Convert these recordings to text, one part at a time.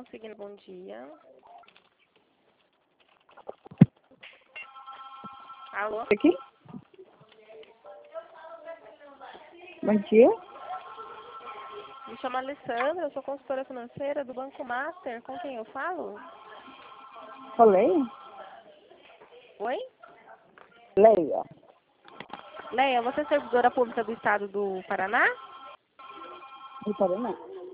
Conseguindo, bom dia. Alô? Aqui? Bom dia. Me chamo Alessandra, eu sou consultora financeira do Banco Master. Com quem eu falo? Falei? Oi? Leia. Leia, você é servidora pública do Estado do Paraná? Do Paraná.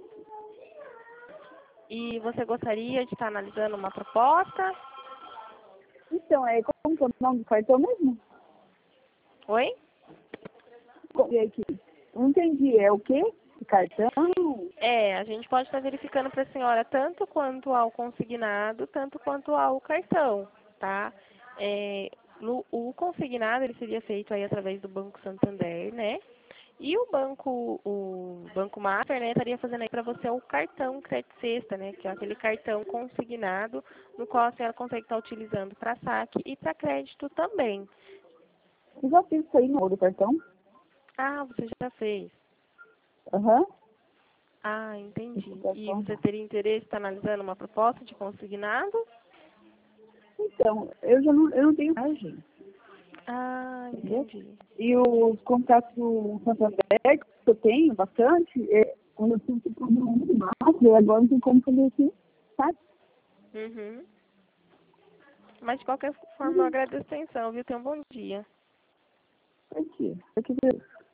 E você gostaria de estar analisando uma proposta? Então, como que é o nome do cartão mesmo? Oi? E aqui? Não entendi. É o quê? O cartão? A gente pode estar verificando para a senhora tanto quanto ao consignado, tanto quanto ao cartão, tá? O consignado ele seria feito aí através do Banco Santander, né? E o Banco Master, né, estaria fazendo aí para você o cartão crédito sexta, né? Que é aquele cartão consignado, no qual a senhora consegue estar utilizando para saque e para crédito também. Eu já fiz isso aí no do cartão. Ah, você já fez. Aham. Ah, entendi. Esse E cartão. você teria interesse em estar analisando uma proposta de consignado? Então, eu não tenho margem. Ah, Entendeu? entendi. E os contatos do Santander, que eu tenho bastante, quando eu tive que cobrar muito baixo, e agora não tem como fazer isso, sabe? Uhum. Mas de qualquer forma, eu agradeço a atenção, viu? Tenha um bom dia. Aqui.